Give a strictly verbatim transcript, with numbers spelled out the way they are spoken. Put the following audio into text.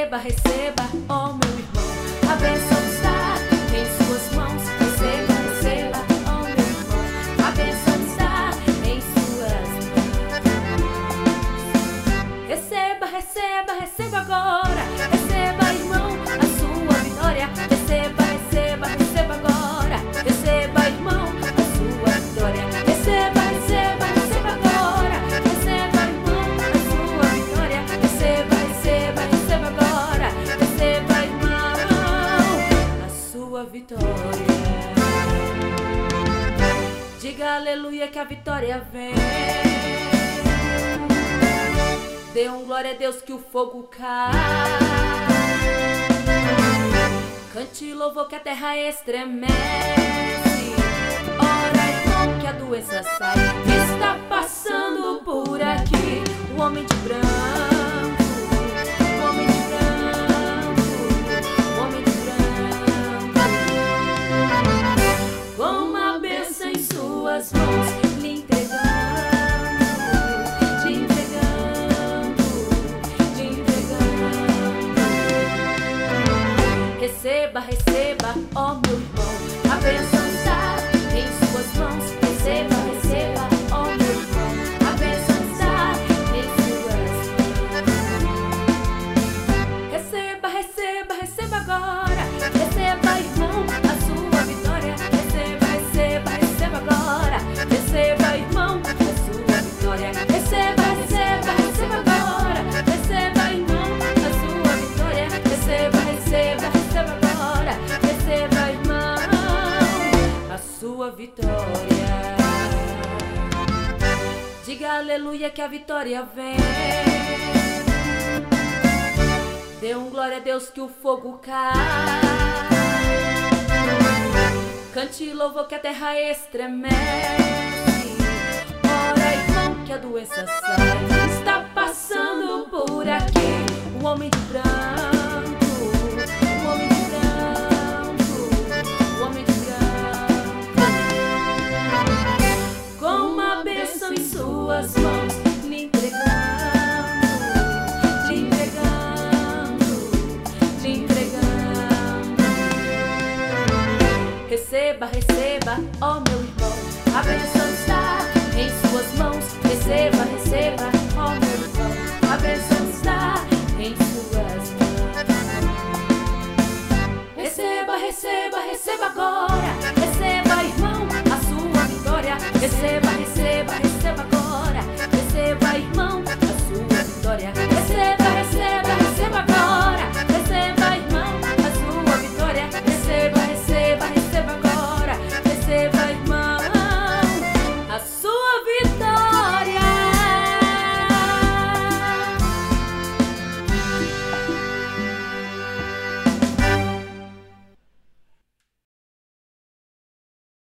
Receba, receba, ó meu irmão, a bênção está em suas mãos. Receba, receba, ó meu irmão, a bênção está em suas mãos. Receba, receba, receba agora. Receba, irmão, a sua vitória. Receba, receba, receba agora. Receba, irmão, a sua vitória. Receba, receba, receba agora. Receba, irmão, a sua vitória. Receba, receba, receba agora. Receba, irmão, a sua vitória. Diga aleluia que a vitória vem. Dê um glória a Deus que o fogo cai. Cante louvor que a terra estremece. Ora, irmão, que a doença sai. Está passando por aqui o homem de branco, o homem de branco, o homem de branco, com uma bênção em suas mãos, lhe entregando. Receba, receba, ó meu irmão, a bênção está em suas mãos. Receba, receba, ó meu irmão, a bênção está em suas mãos. Receba, receba, receba agora. Receba, irmão, a sua vitória. Receba, receba, receba agora. Receba, irmão, a sua vitória. Receba, receba, receba agora. Receba, irmão, a sua vitória. Receba, receba, receba agora. Receba, irmão, a sua vitória. Diga aleluia que a vitória vem. Dê um glória a Deus que o fogo cai. Cante louvor que a terra estremece. Ora, irmão, que a doença sai. Está passando por aqui o homem de branco, o homem de branco, o homem de branco, com uma bênção em suas mãos, lhe entregando, lhe entregando, lhe entregando. Receba, receba, ó meu irmão, a bênção está em suas mãos. Receba, receba,